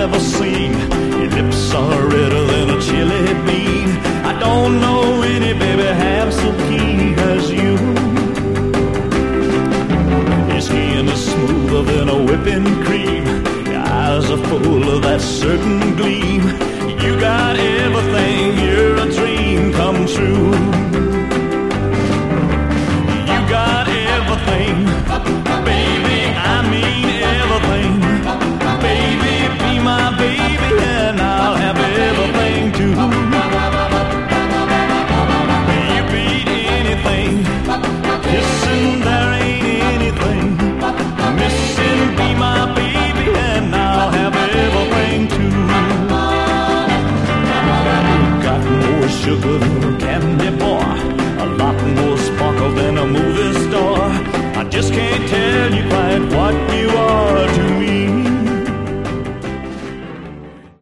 ever seen. Your lips are redder than a chili bean. I don't know any baby half so keen as you. Your skin is smoother than a whipping cream. Your eyes are full of that certain gleam. You got everything, you're a dream come true. You got everything, baby, I mean everything. Baby, be my baby and I'll have everything too. You beat anything,